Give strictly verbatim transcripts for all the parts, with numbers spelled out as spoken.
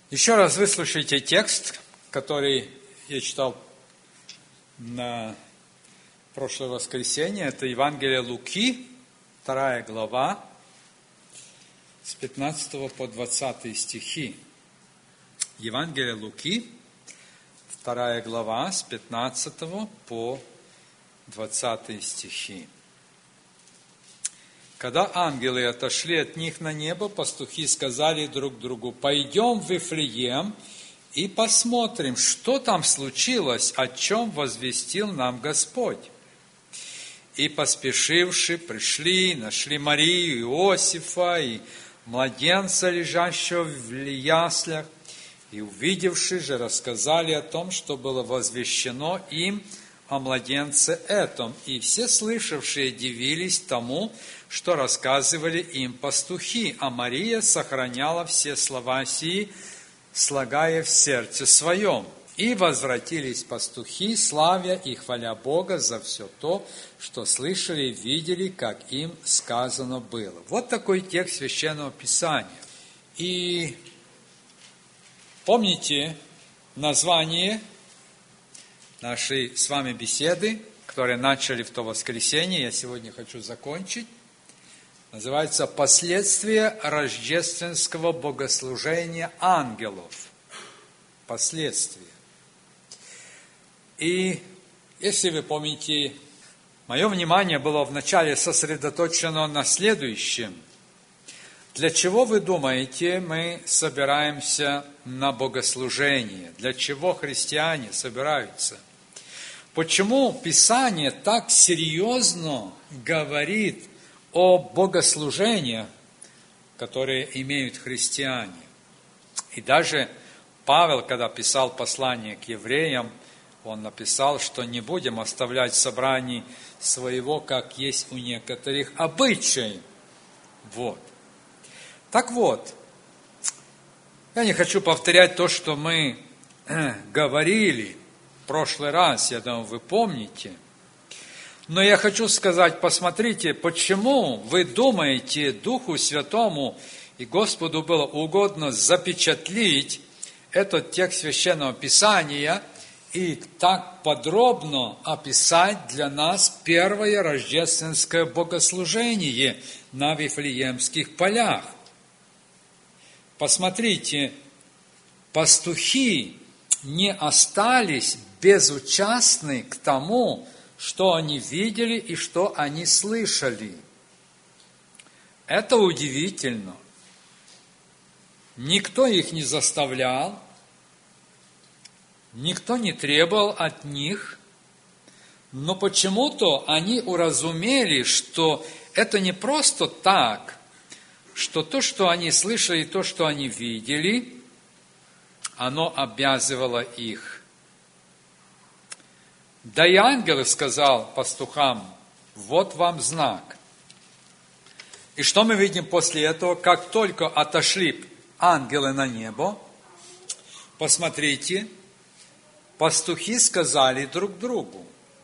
Еще раз выслушайте текст, который я читал на прошлое воскресенье. Это Евангелие Луки, вторая глава, с пятнадцатого по двадцатый стихи. Евангелие Луки, вторая глава, с пятнадцатого по двадцатый стихи. Когда ангелы отошли от них на небо, пастухи сказали друг другу: «Пойдем в Вифлеем и посмотрим, что там случилось, о чем возвестил нам Господь». И, поспешивши, пришли, нашли Марию, Иосифа и младенца, лежащего в яслях, и, увидевши же, рассказали о том, что было возвещено им о младенце этом. И все слышавшие дивились тому, что рассказывали им пастухи, а Мария сохраняла все слова сии, слагая в сердце своем. И возвратились пастухи, славя и хваля Бога за все то, что слышали и видели, как им сказано было. Вот такой текст Священного Писания. И помните название нашей с вами беседы, которую начали в то воскресенье, я сегодня хочу закончить. Называется «Последствия рождественского богослужения ангелов». Последствия. И если вы помните, мое внимание было вначале сосредоточено на следующем. Для чего, вы думаете, мы собираемся на богослужение? Для чего христиане собираются? Почему Писание так серьезно говорит о богослужениях, которые имеют христиане? И даже Павел, когда писал послание к евреям, он написал, что не будем оставлять собраний своего, как есть у некоторых обычай. Вот. Так вот, я не хочу повторять то, что мы говорили в прошлый раз, я думаю, вы помните. Но я хочу сказать, посмотрите, почему вы думаете, Духу Святому и Господу было угодно запечатлить этот текст Священного Писания и так подробно описать для нас первое рождественское богослужение на Вифлеемских полях. Посмотрите, пастухи не остались безучастны к тому, что они видели и что они слышали. Это удивительно. Никто их не заставлял, никто не требовал от них, но почему-то они уразумели, что это не просто так, что то, что они слышали, то, что они видели, оно обязывало их. Да и ангел сказал пастухам: вот вам знак. И что мы видим после этого? Как только отошли ангелы на небо, посмотрите, пастухи сказали друг другу.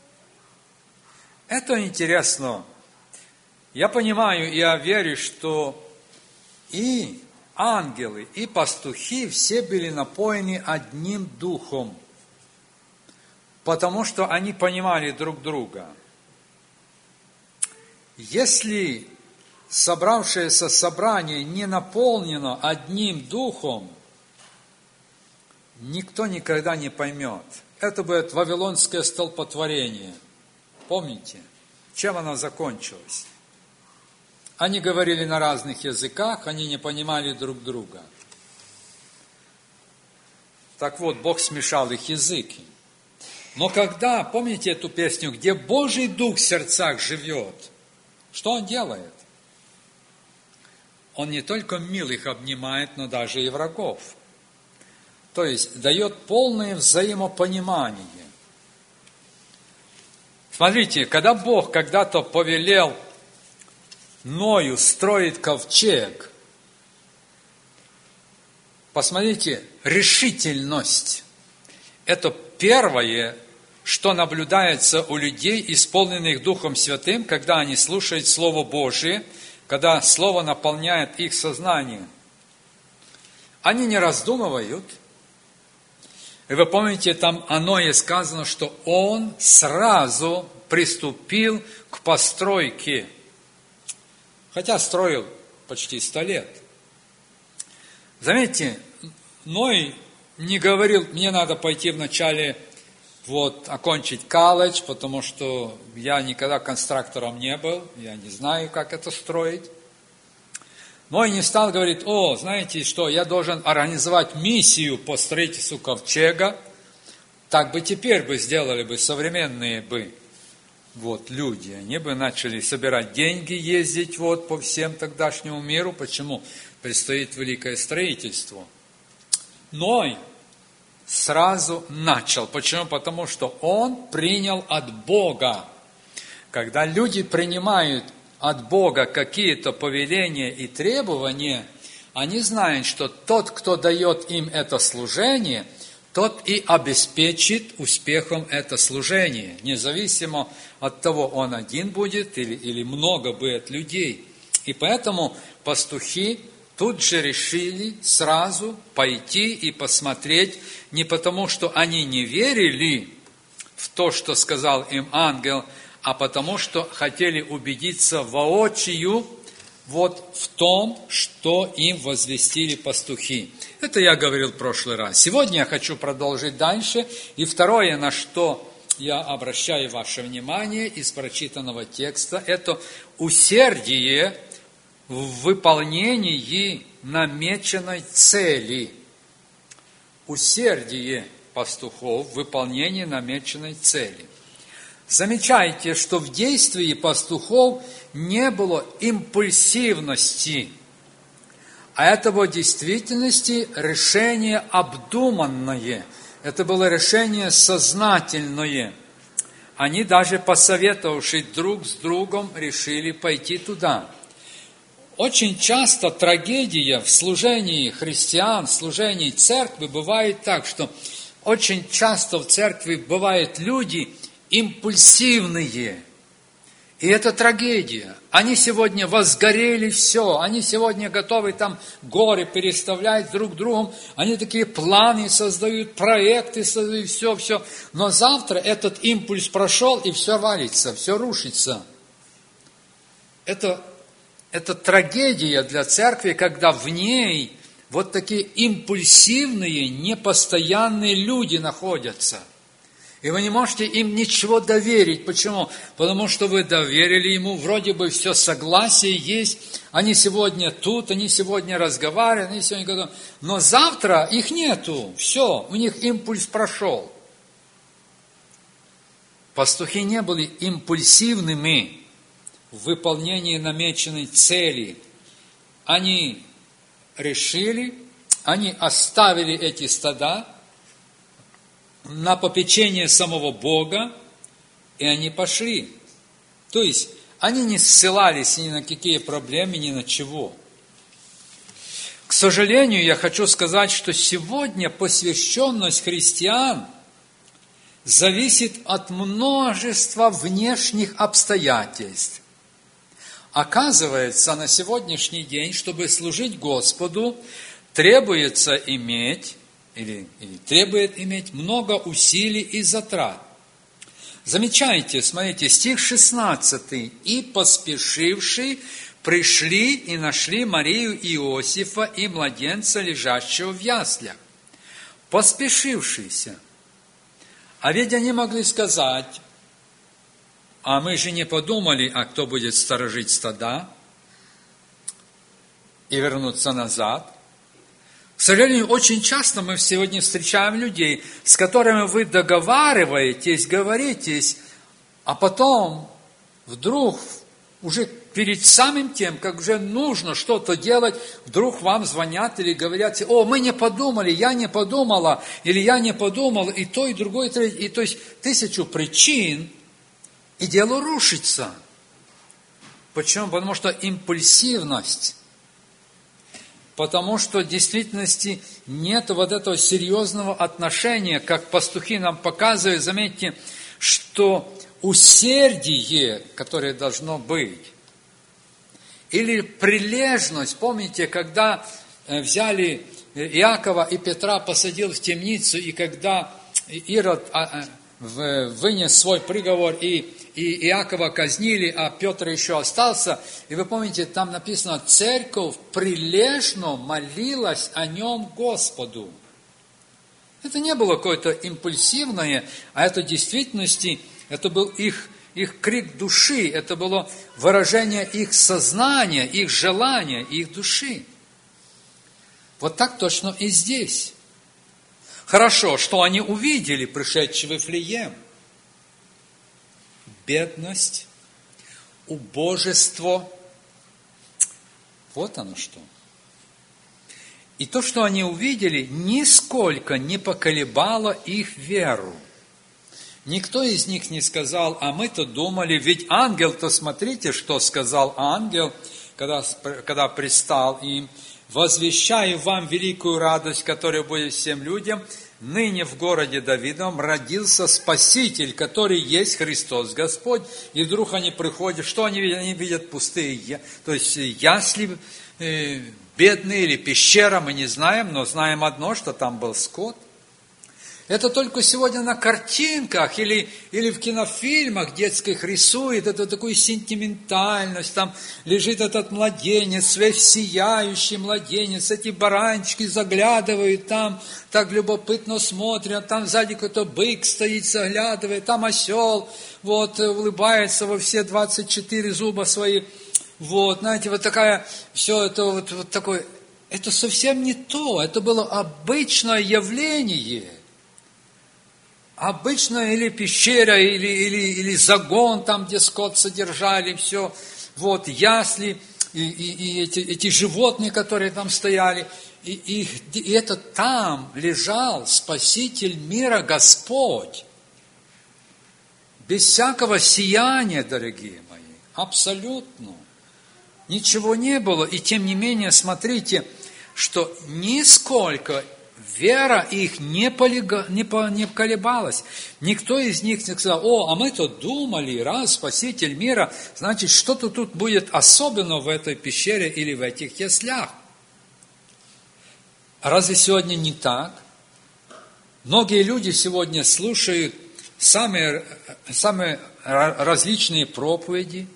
Это интересно. Я понимаю, я верю, что и ангелы, и пастухи все были напоены одним духом, потому что они понимали друг друга. Если собравшееся собрание не наполнено одним духом, никто никогда не поймет. Это будет вавилонское столпотворение. Помните, чем оно закончилось? Они говорили на разных языках, они не понимали друг друга. Так вот, Бог смешал их языки. Но когда, помните эту песню, где Божий Дух в сердцах живет, что Он делает? Он не только милых обнимает, но даже и врагов. То есть дает полное взаимопонимание. Смотрите, когда Бог когда-то повелел Ною строить ковчег, посмотрите, решительность – это первое, что наблюдается у людей, исполненных Духом Святым, когда они слушают Слово Божие, когда Слово наполняет их сознание. они не раздумывают. И вы помните, там оно и сказано, что он сразу приступил к постройке. Хотя строил почти сто лет. Заметьте, Ной не говорил, мне надо пойти вначале вот, окончить колледж, потому что я никогда конструктором не был, я не знаю, как это строить. Ной не стал говорить, о, знаете что, я должен организовать миссию по строительству ковчега. Так бы теперь бы сделали бы современные бы вот, люди. Они бы начали собирать деньги, ездить вот, по всем тогдашнему миру. Почему? Предстоит великое строительство. Ной сразу начал. Почему? Потому что он принял от Бога. Когда люди принимают от Бога какие-то повеления и требования, они знают, что тот, кто дает им это служение, тот и обеспечит успехом это служение, независимо от того, он один будет или, или много будет людей. И поэтому пастухи тут же решили сразу пойти и посмотреть, не потому, что они не верили в то, что сказал им ангел, а потому, что хотели убедиться воочию вот в том, что им возвестили пастухи. Это я говорил в прошлый раз. Сегодня я хочу продолжить дальше. И второе, на что я обращаю ваше внимание из прочитанного текста, это усердие в выполнении намеченной цели. Усердие пастухов в выполнении намеченной цели. Замечайте, что в действии пастухов не было импульсивности, а это было в действительности решение обдуманное. Это было решение сознательное. Они даже посоветовавшись друг с другом, решили пойти туда. Очень часто трагедия в служении христиан, в служении церкви бывает так, что очень часто в церкви бывают люди импульсивные. И это трагедия. Они сегодня возгорели все, они сегодня готовы там горы переставлять друг другом, они такие планы создают, проекты создают, все, все. Но завтра этот импульс прошел, и все валится, все рушится. Это, это трагедия для церкви, когда в ней вот такие импульсивные, непостоянные люди находятся. И вы не можете им ничего доверить. Почему? Потому что вы доверили ему, вроде бы все согласие есть. Они сегодня тут, они сегодня разговаривают, они сегодня готовы. Но завтра их нету. Все, у них импульс прошел. Пастухи не были импульсивными в выполнении намеченной цели. Они решили, они оставили эти стада на попечение самого Бога, и они пошли. То есть, они не ссылались ни на какие проблемы, ни на чего. К сожалению, я хочу сказать, что сегодня посвященность христиан зависит от множества внешних обстоятельств. Оказывается, на сегодняшний день, чтобы служить Господу, требуется иметь Или, или требует иметь много усилий и затрат. Замечайте, смотрите, стих шестнадцатый. «И поспешившие пришли и нашли Марию и Иосифа и младенца, лежащего в яслях». Поспешившиеся. А ведь они могли сказать, а мы же не подумали, а кто будет сторожить стада, и вернуться назад. К сожалению, очень часто мы сегодня встречаем людей, с которыми вы договариваетесь, говоритесь, а потом вдруг уже перед самым тем, как уже нужно что-то делать, вдруг вам звонят или говорят, о, мы не подумали, я не подумала, или я не подумал, и то, и другое, и третье, и то есть тысячу причин, и дело рушится. Почему? Потому что импульсивность. Потому что в действительности нет вот этого серьезного отношения, как пастухи нам показывают. Заметьте, что усердие, которое должно быть, или прилежность, помните, когда взяли Иакова и Петра посадил в темницу, и когда Ирод вынес свой приговор, и, и Иакова казнили, а Петр еще остался, и вы помните, там написано, церковь прилежно молилась о нем Господу. Это не было какое-то импульсивное, а это в действительности, это был их, их крик души, это было выражение их сознания, их желания, их души. Вот так точно и здесь. Хорошо, что они увидели, пришедшие в Вифлеем? Бедность, убожество. Вот оно что. И то, что они увидели, нисколько не поколебало их веру. Никто из них не сказал, а мы-то думали, ведь ангел-то, смотрите, что сказал ангел, когда, когда пристал им. «Возвещаю вам великую радость, которая будет всем людям. Ныне в городе Давидовом родился Спаситель, который есть Христос Господь». И вдруг они приходят, что они видят? Они видят пустые, то есть ясли э, бедные или пещера, мы не знаем, но знаем одно, что там был скот. Это только сегодня на картинках или, или в кинофильмах детских рисует эту такую сентиментальность. Там лежит этот младенец, весь сияющий младенец, эти баранчики заглядывают там, так любопытно смотрят, там сзади какой-то бык стоит, заглядывает, там осел, вот, улыбается во все двадцать четыре зуба свои. Вот, знаете, вот такая, все это вот, вот такое, это совсем не то, это было обычное явление. Обычно или пещера, или, или, или загон, там, где скот содержали, все, вот, ясли, и, и, и эти, эти животные, которые там стояли, и, и, и это там лежал Спаситель мира Господь, без всякого сияния, дорогие мои, абсолютно, ничего не было, и тем не менее, смотрите, что нисколько вера их не, полега, не, по, не колебалась. Никто из них не сказал, о, а мы-то думали, раз Спаситель мира, значит, что-то тут будет особенно в этой пещере или в этих яслях. Разве сегодня не так? Многие люди сегодня слушают самые, самые различные проповеди,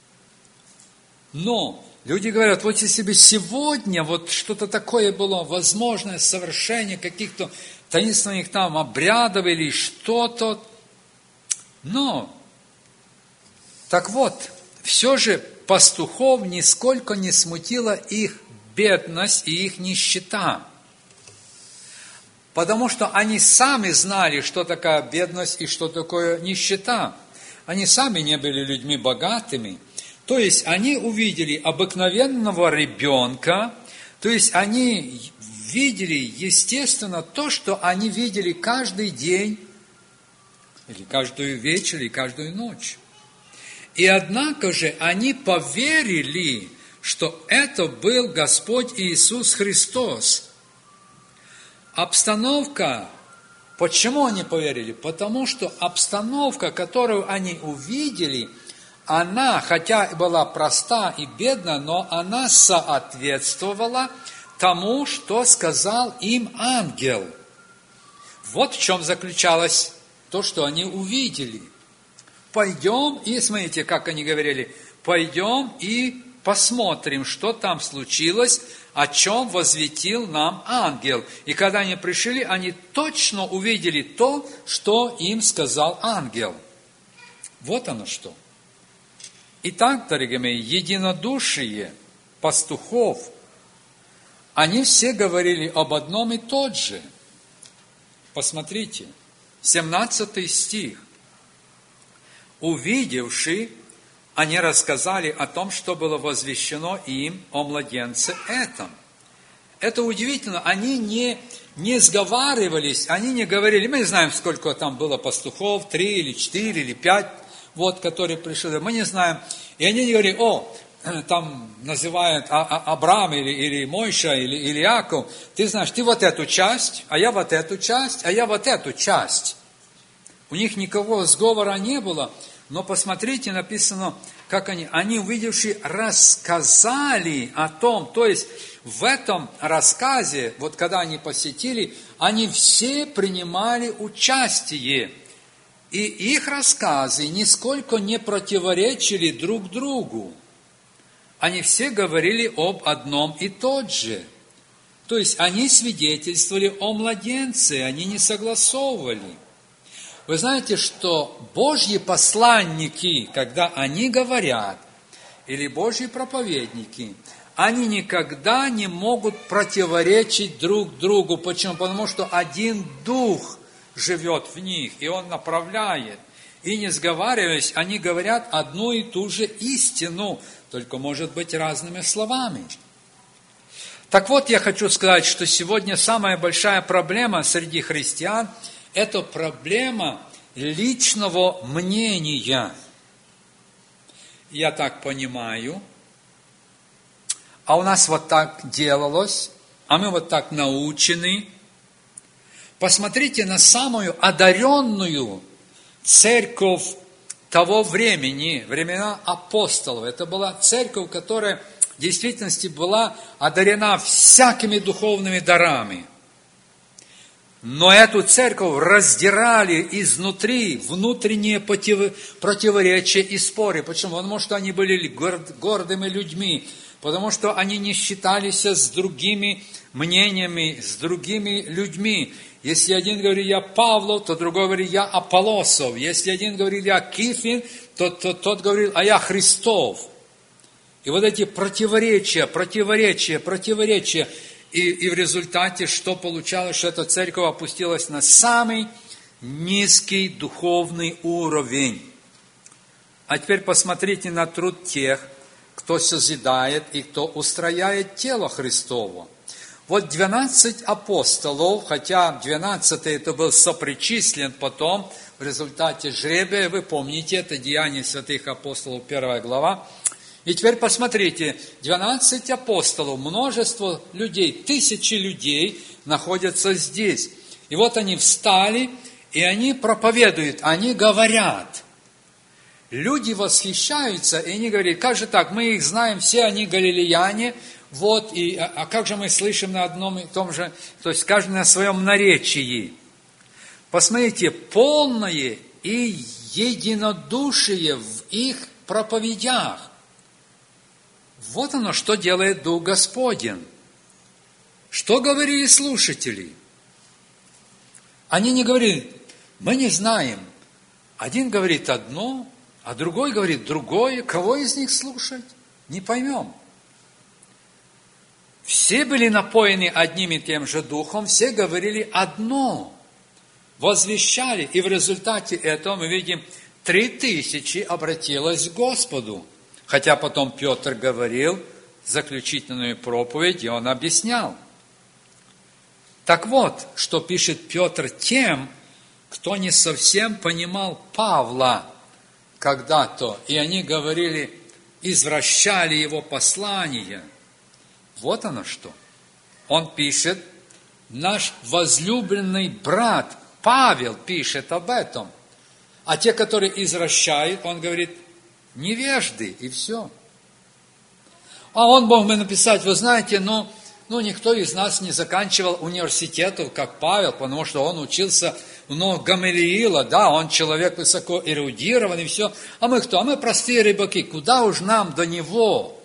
но люди говорят, вот если бы сегодня вот что-то такое было, возможное совершение каких-то таинственных там обрядов или что-то. Но, так вот, все же пастухов нисколько не смутила их бедность и их нищета. Потому что они сами знали, что такое бедность и что такое нищета. Они сами не были людьми богатыми. То есть они увидели обыкновенного ребенка, то есть они видели, естественно, то, что они видели каждый день, или каждую вечер, или каждую ночь. И однако же они поверили, что это был Господь Иисус Христос. Обстановка, почему они поверили? Потому что обстановка, которую они увидели, она, хотя была проста и бедна, но она соответствовала тому, что сказал им ангел. Вот в чем заключалось то, что они увидели. Пойдем, и смотрите, как они говорили, пойдем и посмотрим, что там случилось, о чем возвестил нам ангел. И когда они пришли, они точно увидели то, что им сказал ангел. Вот оно что. Итак, дорогие мои, единодушие пастухов, они все говорили об одном и том же. Посмотрите, семнадцатый стих. Увидевши, они рассказали о том, что было возвещено им о младенце этом. Это удивительно, они не, не сговаривались, они не говорили, мы не знаем, сколько там было пастухов, три или четыре или пять, вот, которые пришли, мы не знаем. И они не говорили, о, там называют Авраам или, или Мойша или, или Иаков, ты знаешь, ты вот эту часть, а я вот эту часть, а я вот эту часть. У них никакого сговора не было, но посмотрите, написано, как они, они, увидевши, рассказали о том, то есть в этом рассказе, вот когда они посетили, они все принимали участие, и их рассказы нисколько не противоречили друг другу. Они все говорили об одном и том же. То есть они свидетельствовали о младенце, они не согласовывали. Вы знаете, что Божьи посланники, когда они говорят, или Божьи проповедники, они никогда не могут противоречить друг другу. Почему? Потому что один Дух живет в них, и Он направляет. И не сговариваясь, они говорят одну и ту же истину, только, может быть, разными словами. Так вот, я хочу сказать, что сегодня самая большая проблема среди христиан – это проблема личного мнения. Я так понимаю, а у нас вот так делалось, а мы вот так научены. Посмотрите на самую одаренную церковь того времени, времена апостолов. Это была церковь, которая в действительности была одарена всякими духовными дарами. Но эту церковь раздирали изнутри внутренние противоречия и споры. Почему? Потому что они были гордыми людьми, потому что они не считались с другими мнениями, с другими людьми. Если один говорит, я Павлов, то другой говорит, я Аполлосов. Если один говорит, я Кифин, то, то тот говорил, а я Христов. И вот эти противоречия, противоречия, противоречия. И, и в результате что получалось, что эта церковь опустилась на самый низкий духовный уровень. А теперь посмотрите на труд тех, кто созидает и кто устрояет тело Христово. Вот двенадцать апостолов, хотя двенадцатый это был сопричислен потом, в результате жребия, вы помните, это Деяния святых апостолов, первая глава. И теперь посмотрите, двенадцать апостолов, множество людей, тысячи людей находятся здесь. И вот они встали, и они проповедуют, они говорят. Люди восхищаются, и они говорят, как же так, мы их знаем, все они галилеяне, вот, и, а, а как же мы слышим на одном и том же, то есть каждый на своем наречии. Посмотрите, полное и единодушие в их проповедях. Вот оно, что делает Дух Господень. Что говорили слушатели? Они не говорили, мы не знаем. Один говорит одно, а другой говорит другое. Кого из них слушать? Не поймем. Все были напоены одним и тем же духом, все говорили одно, возвещали. И в результате этого мы видим, три тысячи обратилось к Господу. Хотя потом Петр говорил заключительную проповедь, и он объяснял. Так вот, что пишет Петр тем, кто не совсем понимал Павла когда-то, и они говорили, извращали его послание. Вот оно что. Он пишет, наш возлюбленный брат Павел пишет об этом. А те, которые извращают, он говорит, невежды, и все. А он мог бы написать, вы знаете, ну, ну, никто из нас не заканчивал университетов, как Павел, потому что он учился у Гамалиила, да, он человек высоко эрудированный, и все. А мы кто? А мы простые рыбаки, куда уж нам до него?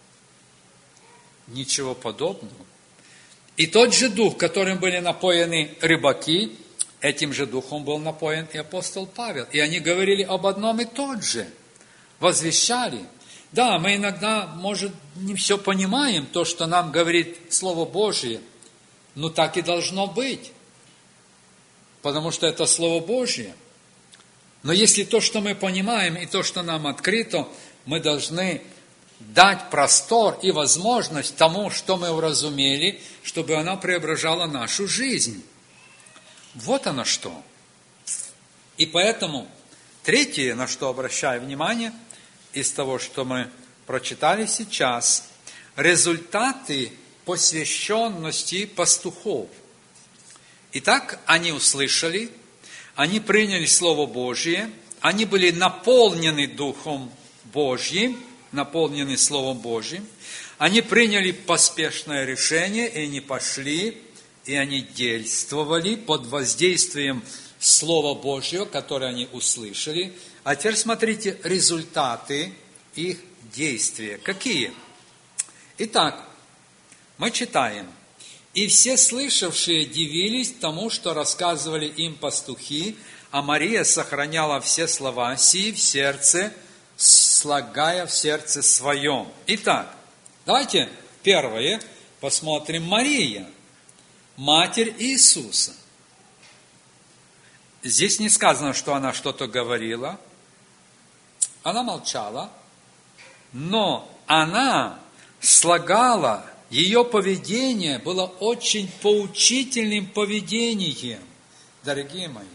Ничего подобного. И тот же дух, которым были напоены рыбаки, этим же духом был напоен и апостол Павел. И они говорили об одном и том же. Возвещали. Да, мы иногда, может, не все понимаем, то, что нам говорит Слово Божие, но так и должно быть, потому что это Слово Божие. Но если то, что мы понимаем, и то, что нам открыто, мы должны дать простор и возможность тому, что мы уразумели, чтобы оно преображало нашу жизнь. Вот оно что. И поэтому третье, на что обращаю внимание, из того, что мы прочитали сейчас, результаты посвященности пастухов. Итак, они услышали, они приняли Слово Божие, они были наполнены Духом Божьим, наполнены Словом Божьим. Они приняли поспешное решение, и они пошли, и они действовали под воздействием Слова Божьего, которое они услышали. А теперь смотрите результаты их действия. Какие? Итак, мы читаем. «И все слышавшие дивились тому, что рассказывали им пастухи, а Мария сохраняла все слова сии в сердце, слагая в сердце своем». Итак, давайте первое посмотрим. Мария, Матерь Иисуса. Здесь не сказано, что она что-то говорила. Она молчала. Но она слагала, ее поведение было очень поучительным поведением, дорогие мои.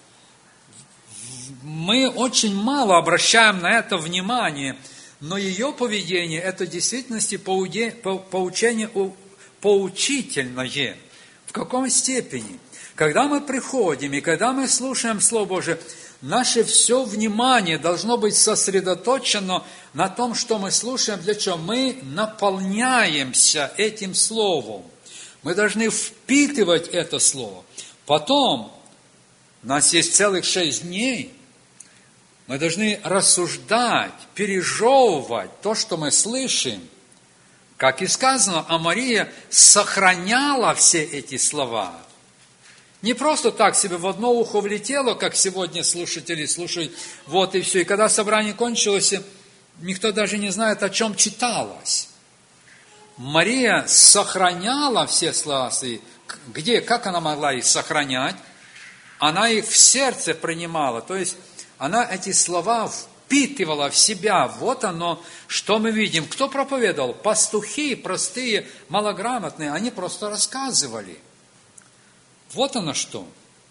Мы очень мало обращаем на это внимание, но ее поведение – это в действительности поучение поучительное. В каком степени? Когда мы приходим и когда мы слушаем Слово Божие, наше все внимание должно быть сосредоточено на том, что мы слушаем. Для чего? Мы наполняемся этим Словом. Мы должны впитывать это Слово. Потом, у нас есть целых шесть дней, мы должны рассуждать, пережевывать то, что мы слышим. Как и сказано, а Мария сохраняла все эти слова. Не просто так себе в одно ухо влетело, как сегодня слушатели слушают, вот и все. И когда собрание кончилось, никто даже не знает, о чем читалось. Мария сохраняла все слова свои. Где, как она могла их сохранять? Она их в сердце принимала. То есть, она эти слова впитывала в себя. Вот оно, что мы видим. Кто проповедовал? Пастухи, простые, малограмотные. Они просто рассказывали. Вот оно что.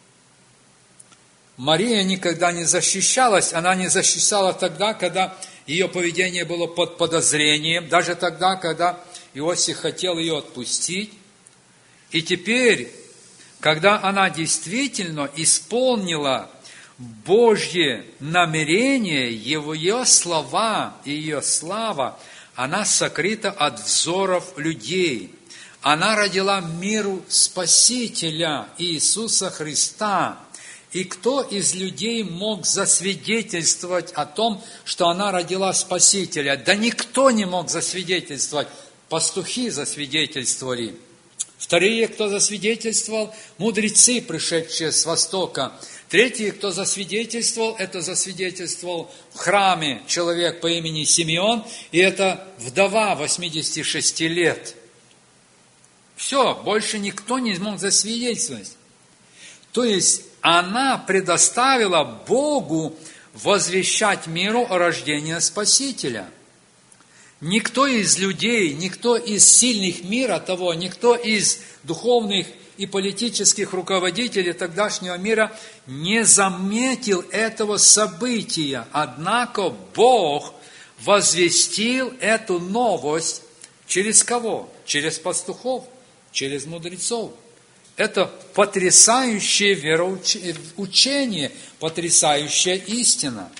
Мария никогда не защищалась. Она не защищала тогда, когда ее поведение было под подозрением. Даже тогда, когда Иосиф хотел ее отпустить. И теперь, когда она действительно исполнила Божье намерение, его, ее слова и ее слава, она сокрыта от взоров людей. Она родила миру Спасителя Иисуса Христа. И кто из людей мог засвидетельствовать о том, что она родила Спасителя? Да никто не мог засвидетельствовать. Пастухи засвидетельствовали. Вторые, кто засвидетельствовал, мудрецы, пришедшие с Востока. Третий, кто засвидетельствовал, это засвидетельствовал в храме человек по имени Симеон, и это вдова восьмидесяти шести лет. Все, больше никто не мог засвидетельствовать. То есть, она предоставила Богу возвещать миру о рождении Спасителя. Никто из людей, никто из сильных мира того, никто из духовных и политических руководителей тогдашнего мира не заметил этого события. Однако Бог возвестил эту новость через кого? Через пастухов, через мудрецов. Это потрясающее вероучение, потрясающая истина.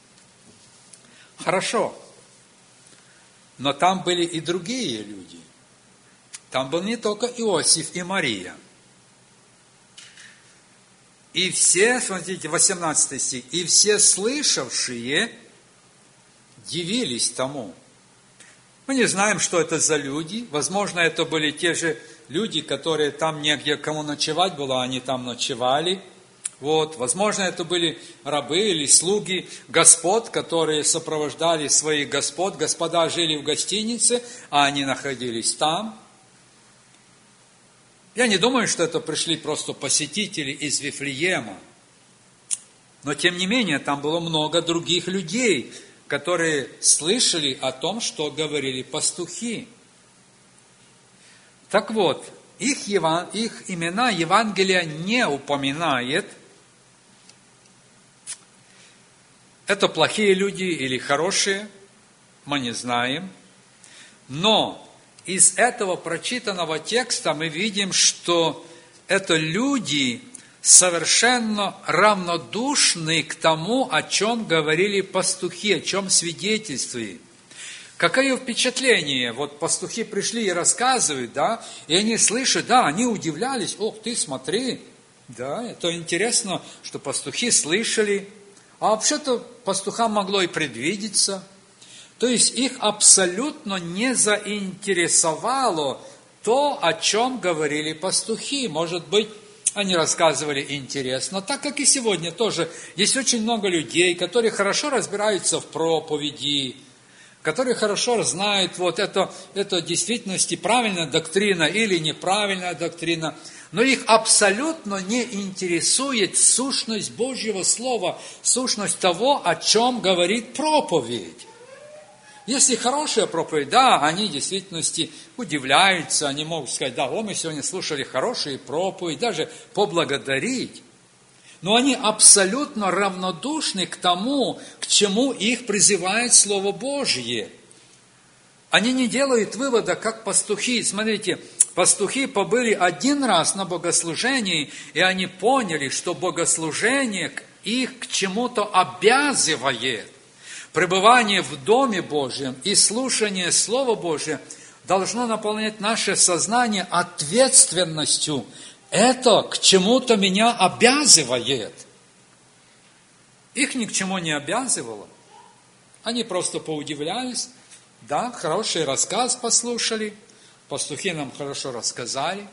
Хорошо. Но там были и другие люди. Там был не только Иосиф и Мария. И все, смотрите, восемнадцатый стих, и все слышавшие дивились тому. Мы не знаем, что это за люди. Возможно, это были те же люди, которые там негде кому ночевать было, они там ночевали. Вот. Возможно, это были рабы или слуги господ, которые сопровождали своих господ. Господа жили в гостинице, а они находились там. Я не думаю, что это пришли просто посетители из Вифлеема. Но, тем не менее, там было много других людей, которые слышали о том, что говорили пастухи. Так вот, их, еван... их имена Евангелие не упоминает. Это плохие люди или хорошие, мы не знаем. Но из этого прочитанного текста мы видим, что это люди совершенно равнодушны к тому, о чем говорили пастухи, о чем свидетельствуют. Какое впечатление? Вот пастухи пришли и рассказывают, да, и они слышат, да, они удивлялись, ох ты, смотри, да, это интересно, что пастухи слышали, а вообще-то пастухам могло и предвидеться. То есть их абсолютно не заинтересовало то, о чем говорили пастухи. Может быть, они рассказывали интересно, так как и сегодня тоже есть очень много людей, которые хорошо разбираются в проповеди, которые хорошо знают, вот это, это в действительности правильная доктрина или неправильная доктрина, но их абсолютно не интересует сущность Божьего Слова, сущность того, о чем говорит проповедь. Если хорошая проповедь, да, они в действительности удивляются, они могут сказать, да, о, мы сегодня слушали хорошие проповеди, даже поблагодарить. Но они абсолютно равнодушны к тому, к чему их призывает Слово Божье. Они не делают вывода, как пастухи. Смотрите, пастухи побыли один раз на богослужении, и они поняли, что богослужение их к чему-то обязывает. Пребывание в Доме Божьем и слушание Слова Божьего должно наполнять наше сознание ответственностью. Это к чему-то меня обязывает. Их ни к чему не обязывало. Они просто поудивлялись. Да, хороший рассказ послушали. Пастухи нам хорошо рассказали.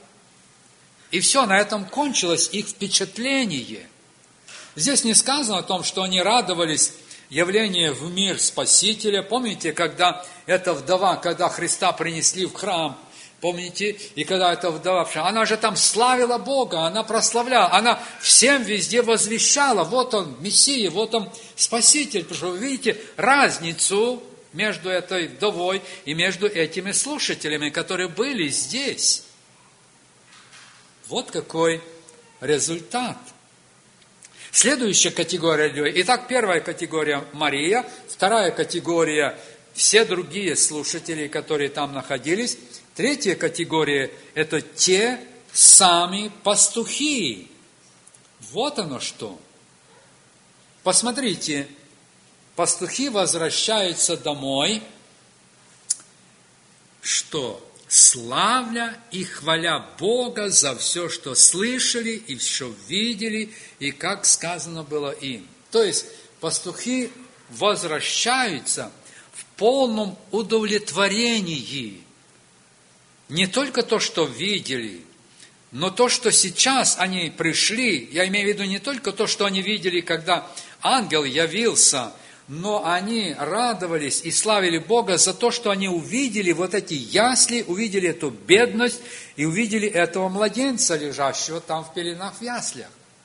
И все, на этом кончилось их впечатление. Здесь не сказано о том, что они радовались явлению в мир Спасителя. Помните, когда эта вдова, когда Христа принесли в храм, помните, и когда эта вдова, она же там славила Бога, она прославляла, она всем везде возвещала, вот он Мессия, вот он Спаситель. Потому что вы видите разницу между этой вдовой и между этими слушателями, которые были здесь. Вот какой результат. Следующая категория людей. Итак, первая категория Мария, вторая категория все другие слушатели, которые там находились. Третья категория – это те сами пастухи. Вот оно что. Посмотрите, пастухи возвращаются домой, что? Славля и хваля Бога за все, что слышали и все видели, и как сказано было им. То есть пастухи возвращаются в полном удовлетворении. Не только то, что видели, но то, что сейчас они пришли, я имею в виду не только то, что они видели, когда ангел явился, но они радовались и славили Бога за то, что они увидели вот эти ясли, увидели эту бедность и увидели этого младенца, лежащего там в пеленах в яслях.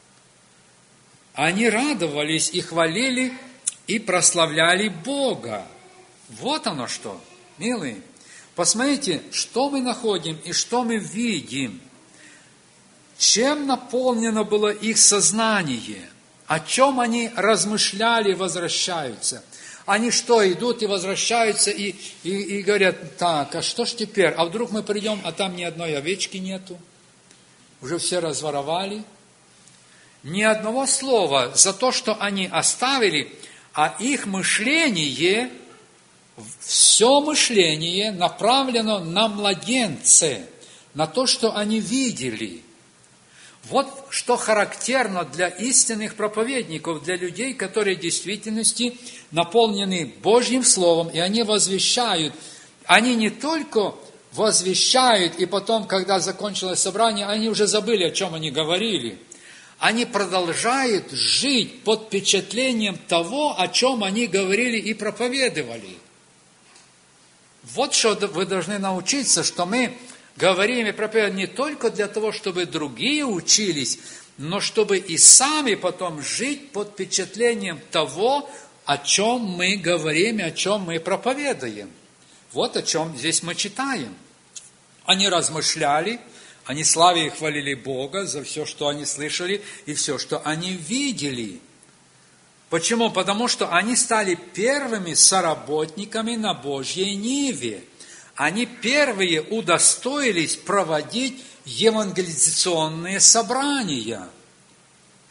Они радовались и хвалили, и прославляли Бога. Вот оно что, милые. Посмотрите, что мы находим и что мы видим. Чем наполнено было их сознание? О чем они размышляли и возвращаются? Они что, идут и возвращаются и, и, и говорят, так, а что ж теперь? А вдруг мы придем, а там ни одной овечки нету? Уже все разворовали? Ни одного слова за то, что они оставили, а их мышление, все мышление направлено на младенца, на то, что они видели. Вот что характерно для истинных проповедников, для людей, которые в действительности наполнены Божьим Словом, и они возвещают. Они не только возвещают, и потом, когда закончилось собрание, они уже забыли, о чем они говорили. Они продолжают жить под впечатлением того, о чем они говорили и проповедовали. Вот что вы должны научиться, что мы говорим и проповедуем не только для того, чтобы другие учились, но чтобы и сами потом жить под впечатлением того, о чем мы говорим и о чем мы проповедуем. Вот о чем здесь мы читаем. Они размышляли, они славили и хвалили Бога за все, что они слышали и все, что они видели. Почему? Потому что они стали первыми соработниками на Божьей ниве. Они первые удостоились проводить евангелизационные собрания.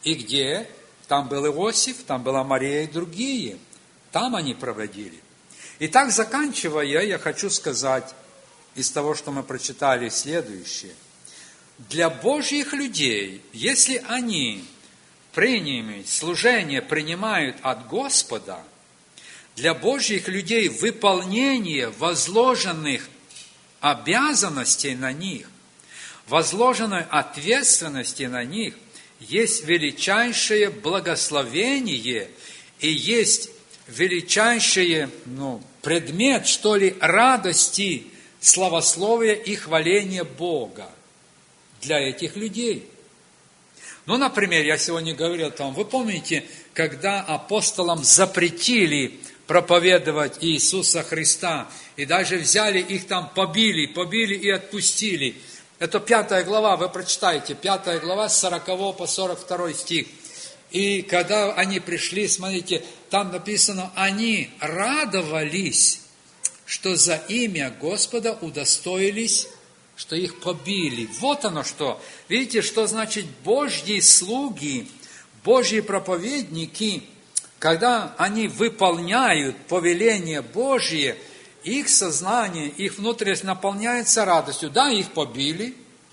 И где? Там был Иосиф, там была Мария и другие. Там они проводили. Итак, заканчивая, я хочу сказать из того, что мы прочитали, следующее. Для Божьих людей, если они принимают служение, принимают от Господа, для Божьих людей выполнение возложенных обязанностей на них, возложенной ответственности на них, есть величайшее благословение и есть величайший ну, предмет, что ли, радости, славословия и хваления Бога для этих людей. Ну, например, я сегодня говорил там, вы помните, когда апостолам запретили проповедовать Иисуса Христа, и даже взяли их там, побили, побили и отпустили. Это пятая глава, вы прочитаете, пятая глава, с сорокового по сорок второй стих. И когда они пришли, смотрите, там написано, они радовались, что за имя Господа удостоились, что их побили. Вот оно что. Видите, что значит Божьи слуги, Божьи проповедники, когда они выполняют повеление Божье, их сознание, их внутренность наполняется радостью. Да, их побили,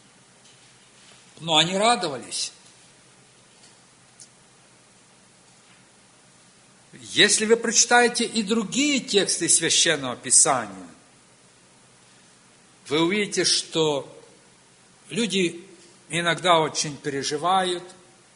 но они радовались. Если вы прочитаете и другие тексты Священного Писания, вы увидите, что люди иногда очень переживают.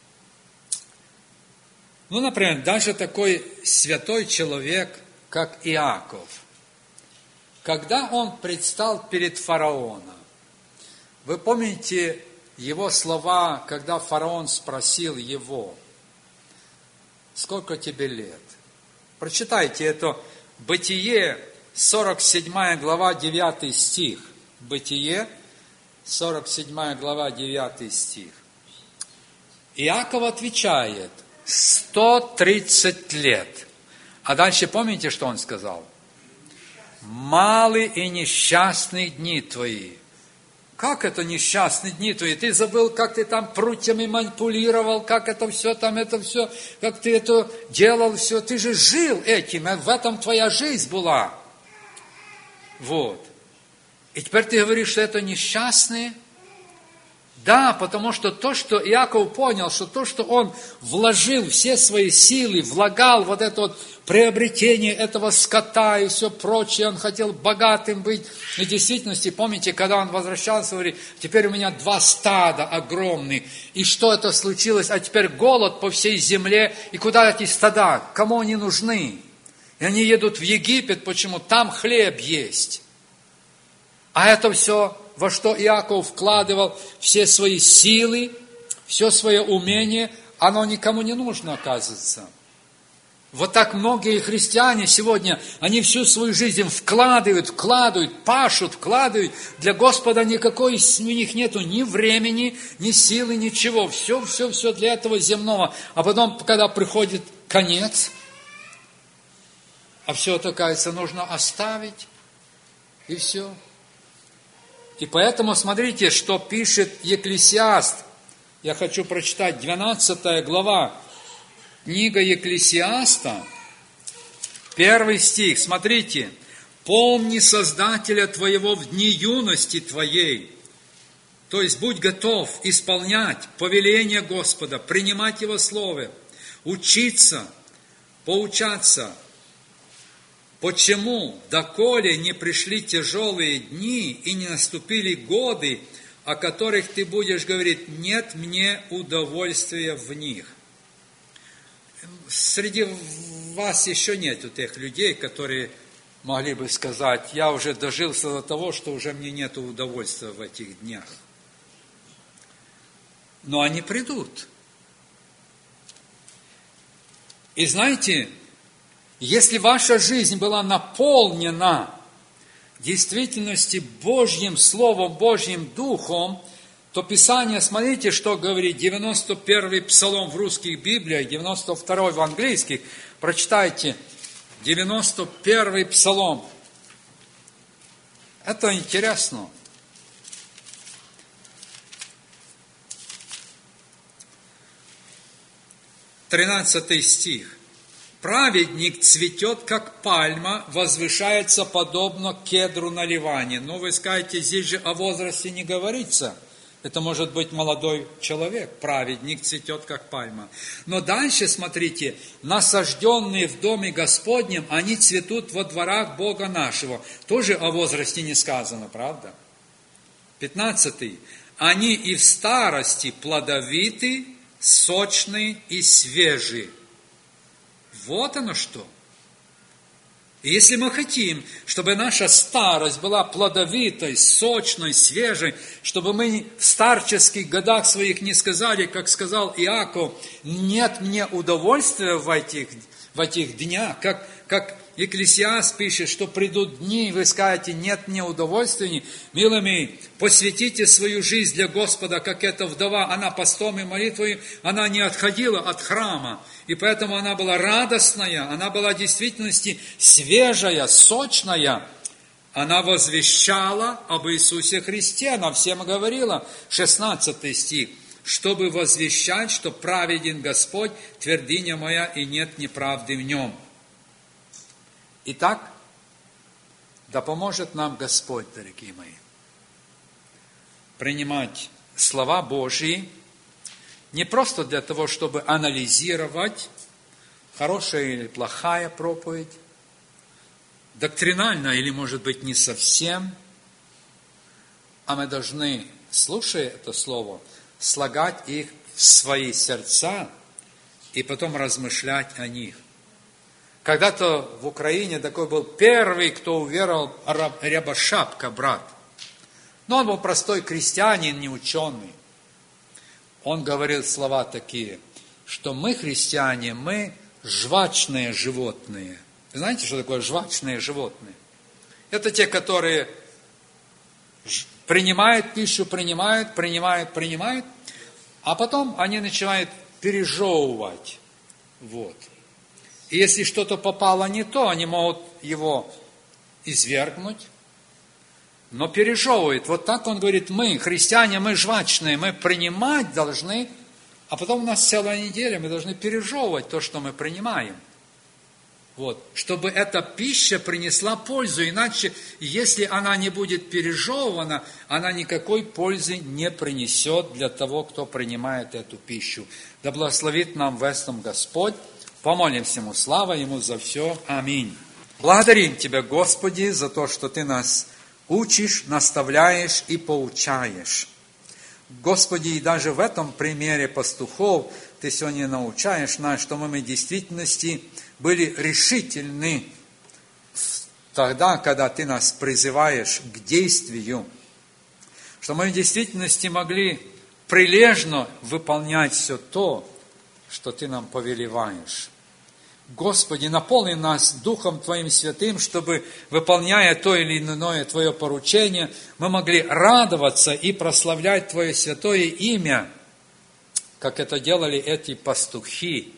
Ну, например, даже такой святой человек, как Иаков, когда он предстал перед фараоном, вы помните его слова, когда фараон спросил его, сколько тебе лет? Прочитайте это Бытие, сорок седьмая глава, девятый стих. Бытие, сорок седьмая глава, девятый стих. Иаков отвечает, сто тридцать лет. А дальше помните, что он сказал? Малы и несчастные дни твои. Как это несчастные дни твои? Ты забыл, как ты там прутьями манипулировал, как это все там, это все, как ты это делал, все. Ты же жил этим, в этом твоя жизнь была. Вот. И теперь ты говоришь, что это несчастные? Да, потому что то, что Иаков понял, что то, что он вложил все свои силы, влагал вот это вот приобретение этого скота и все прочее, он хотел богатым быть. И в действительности, помните, когда он возвращался, говорит, теперь у меня два стада огромных, и что это случилось, а теперь голод по всей земле, и куда эти стада, кому они нужны? И они едут в Египет, почему? Там хлеб есть. А это все, во что Иаков вкладывал все свои силы, все свое умение, оно никому не нужно, оказывается. Вот так многие христиане сегодня, они всю свою жизнь вкладывают, вкладывают, пашут, вкладывают. Для Господа никакой у них нету ни времени, ни силы, ничего. Все, все, все для этого земного. А потом, когда приходит конец, а все это, кажется, нужно оставить, и все. И поэтому смотрите, что пишет Екклесиаст. Я хочу прочитать двенадцатая глава. Книга Екклесиаста, первый стих. Смотрите. «Помни Создателя твоего в дни юности твоей». То есть, будь готов исполнять повеление Господа, принимать Его Слово, учиться, поучаться. Почему, доколе не пришли тяжелые дни и не наступили годы, о которых ты будешь говорить, нет мне удовольствия в них? Среди вас еще нету тех людей, которые могли бы сказать, я уже дожился до того, что уже мне нет удовольствия в этих днях. Но они придут. И знаете, если ваша жизнь была наполнена в действительности Божьим Словом, Божьим Духом, то Писание, смотрите, что говорит, девяносто первый псалом в русских Библиях, девяносто второй в английских, прочитайте, девяносто первый псалом. Это интересно. тринадцатый стих. Праведник цветет, как пальма, возвышается подобно кедру на Ливане. Но вы скажете, здесь же о возрасте не говорится. Это может быть молодой человек, праведник цветет, как пальма. Но дальше, смотрите, насажденные в доме Господнем, они цветут во дворах Бога нашего. Тоже о возрасте не сказано, правда? пятнадцатый. Они и в старости плодовиты, сочные и свежие. Вот оно что. И если мы хотим, чтобы наша старость была плодовитой, сочной, свежей, чтобы мы в старческих годах своих не сказали, как сказал Иаков, нет мне удовольствия в этих, в этих днях, как, как Екклесиаст пишет, что придут дни, и вы скажете, нет мне удовольствия. Милые мои, посвятите свою жизнь для Господа, как эта вдова, она постом и молитвой, она не отходила от храма, и поэтому она была радостная, она была в действительности свежая, сочная. Она возвещала об Иисусе Христе, она всем говорила, шестнадцатый стих, чтобы возвещать, что праведен Господь, твердыня моя, и нет неправды в нем. Итак, да поможет нам Господь, дорогие мои, принимать слова Божьи не просто для того, чтобы анализировать, хорошая или плохая проповедь, доктринальная или, может быть, не совсем, а мы должны, слушая это слово, слагать их в свои сердца и потом размышлять о них. Когда-то в Украине такой был первый, кто уверовал, Рябошапка, брат. Но он был простой крестьянин, не ученый. Он говорил слова такие, что мы, христиане, мы жвачные животные. Вы знаете, что такое жвачные животные? Это те, которые принимают пищу, принимают, принимают, принимают, а потом они начинают пережевывать. Вот. И если что-то попало не то, они могут его извергнуть, но пережевывают. Вот так он говорит, мы, христиане, мы жвачные, мы принимать должны, а потом у нас целая неделя, мы должны пережевывать то, что мы принимаем. Вот. Чтобы эта пища принесла пользу, иначе, если она не будет пережевывана, она никакой пользы не принесет для того, кто принимает эту пищу. Да благословит нам в этом Господь. Помолимся Ему, слава Ему за все. Аминь. Благодарим Тебя, Господи, за то, что Ты нас учишь, наставляешь и поучаешь. Господи, и даже в этом примере пастухов Ты сегодня научаешь нас, что мы в действительности были решительны тогда, когда Ты нас призываешь к действию, что мы в действительности могли прилежно выполнять все то, что Ты нам повелеваешь. Господи, наполни нас Духом Твоим Святым, чтобы, выполняя то или иное Твое поручение, мы могли радоваться и прославлять Твое святое имя, как это делали эти пастухи.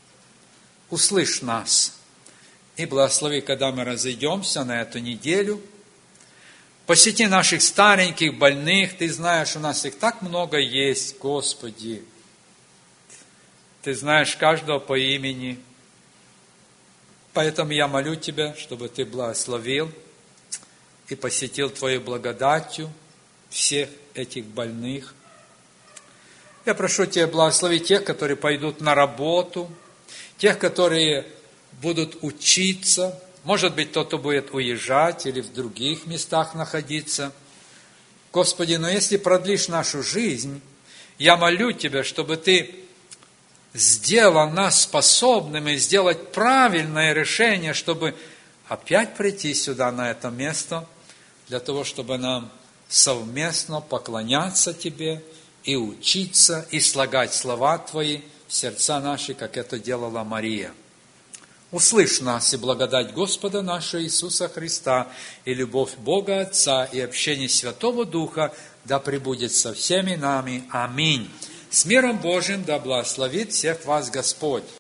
Услышь нас и благослови, когда мы разойдемся на эту неделю. Посети наших стареньких, больных. Ты знаешь, у нас их так много есть, Господи. Ты знаешь каждого по имени. Поэтому я молю Тебя, чтобы Ты благословил и посетил Твоей благодатью всех этих больных. Я прошу Тебя благословить тех, которые пойдут на работу, тех, которые будут учиться. Может быть, кто-то будет уезжать или в других местах находиться. Господи, но если продлишь нашу жизнь, я молю Тебя, чтобы Ты сделал нас способными сделать правильное решение, чтобы опять прийти сюда, на это место, для того, чтобы нам совместно поклоняться Тебе и учиться, и слагать слова Твои в сердца наши, как это делала Мария. Услышь нас и благодать Господа нашего Иисуса Христа, и любовь Бога Отца, и общение Святого Духа да пребудет со всеми нами. Аминь. С миром Божиим да благословит всех вас Господь.